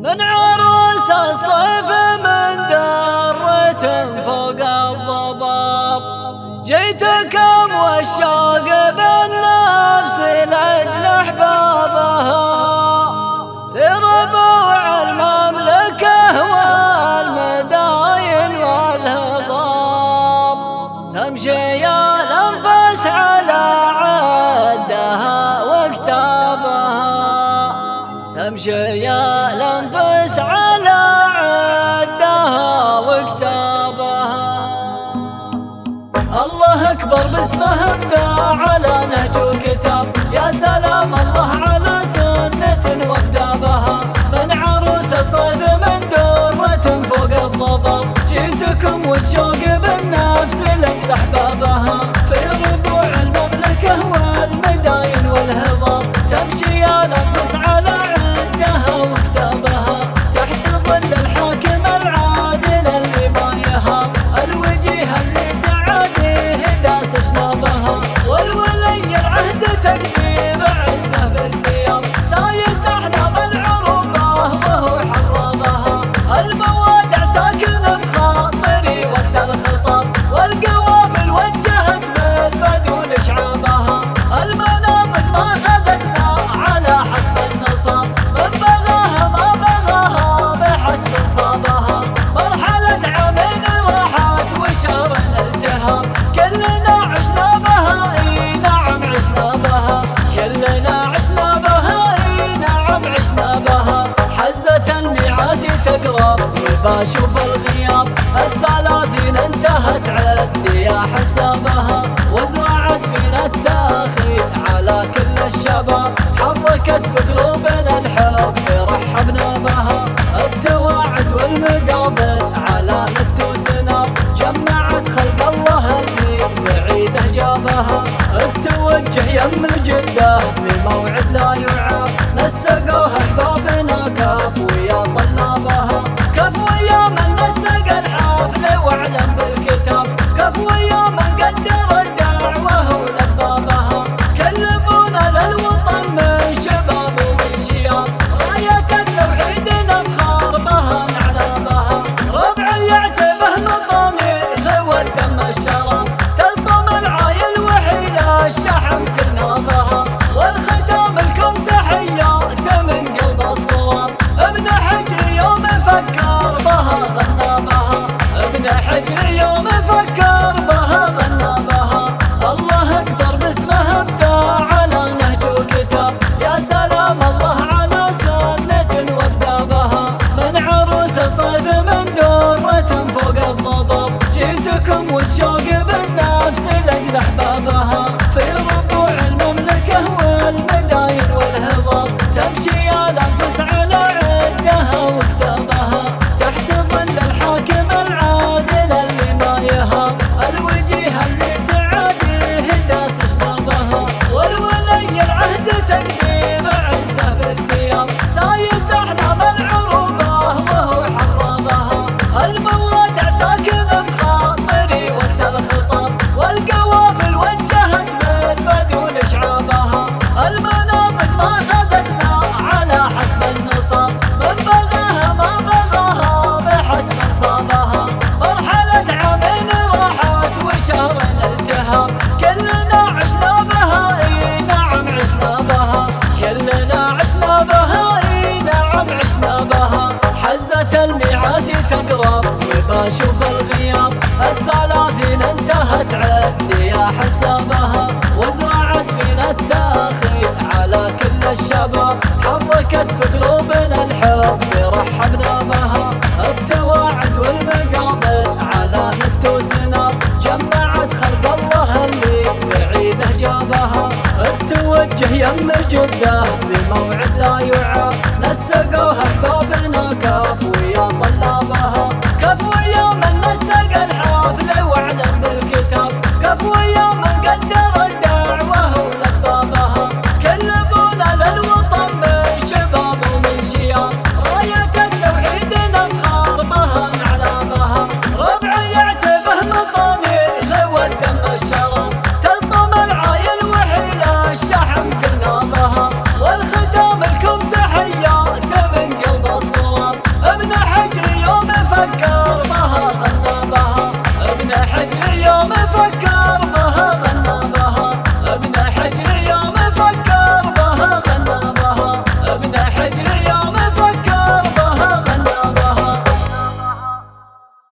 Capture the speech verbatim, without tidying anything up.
من عروس الصيف من درة فوق الضباب، جيتكم والشوق بالنفس لأجل أحبابها، في ربوع المملكة والمداين والهضاب، تمشي يا الأنفس على عدها وكتابها، تمشي يا الأنفس على عدها وكتابها. الله أكبر باسمه ابدع على نهج وكتاب، يا سلام الله على سنة وكتابها، من عروس الصيف من درة فوق الضباب، جيتكم والشوق بالنفس لأجل أحبابها، في ربوع المملكة والمداين والهضاب، تمشي يا الأنفس على عدها وكتابها، تحت ظل الحاكم العادل اللي ما يهاب، الوجيه اللي تعاديه داس شنابها، والولي العهد تقدير عزه بارتياب، سايس احلام العروبه وهو حرمها، الموادع ساكن بخاطري وقت الخطاب، والقوافل وجهت بالبدون شعابها، المناطق ما اخذتنا على حسب النصاب، من بغاها ما بغاها بحسب نصابها، مرحلة عامين راحت وشهر الالتهاب، كلنا عشنا بها اي نعم عشنا بها، كلنا عشنا بها اي نعم عشنا بها، حزة الميعاد تقرب وبشوف الغياب، الثلاثين انتهت عدي يا حسابها، وزرعت فينا التأخير على كل الشباب، حركت بقلوبنا الحب رحبنا بها، التواعد والمقابل على نت وسناب، جمعت خلق الله اللي بعيده جابها، التوجه يم جده لموعد لا يعاب، نسقوها احبابنا كف ويا طلابها، كف ويا من نسق الحفل واعلم بالكتاب، كف ويا من قدر الدعوه ولبابها، كلمونا للوطن من شباب ومن شياب، راية التوحيد نفخر بها نعلمها، ربع يعتبه مطاميخ والدم الشراب، تلطم العايل وحيل الشحم كلنا بها، والختام لكم تحيات من قلب الصواب، ابن حجر يوم فكر بها غنى بها، ابن حجر يوم فكر بها غنى بها، الله أكبر باسمه ابدع على نهج وكتاب، يا سلام الله على سنة وكتابها، من عروس الصيف من درة فوق الضباب، جيتكم والشوق بالنفس لأجل أحبابها، في ربوع المملكة والمداين والهضاب، تمشي يا الأنفس على عدها وكتابها، تحت ظل الحاكم العادل اللي ما يهاب، الوجيه اللي تعاديه داس شنابها، والولي العهد تقدير عزه بارتياب، سايس احلام العروبه وهو حرمها، الموادع ساكن بخاطري وقت الخطاب، والقوافل وجهت بالبدون شعابها، المناطق ما اخذتنا على حسب النصاب، من بغاها ما بغاها بحسب نصابها، مرحلة عامين راحت وشهر الالتهاب، كلنا عشنا بها اي نعم عشنا بها، كلنا عشنا بها اي نعم عشنا بها، حزة الميعاد تقرب وبشوف الغياب، الثلاثين انتهت عدي يا حسابها، وزرعت فينا التأخير على كل الشباب، حركت بقلوبنا الحب رحبنا بها، التواعد والمقابل على نت وسناب، جمعت خلق الله اللي بعيده جابها، التوجه يم جده لموعد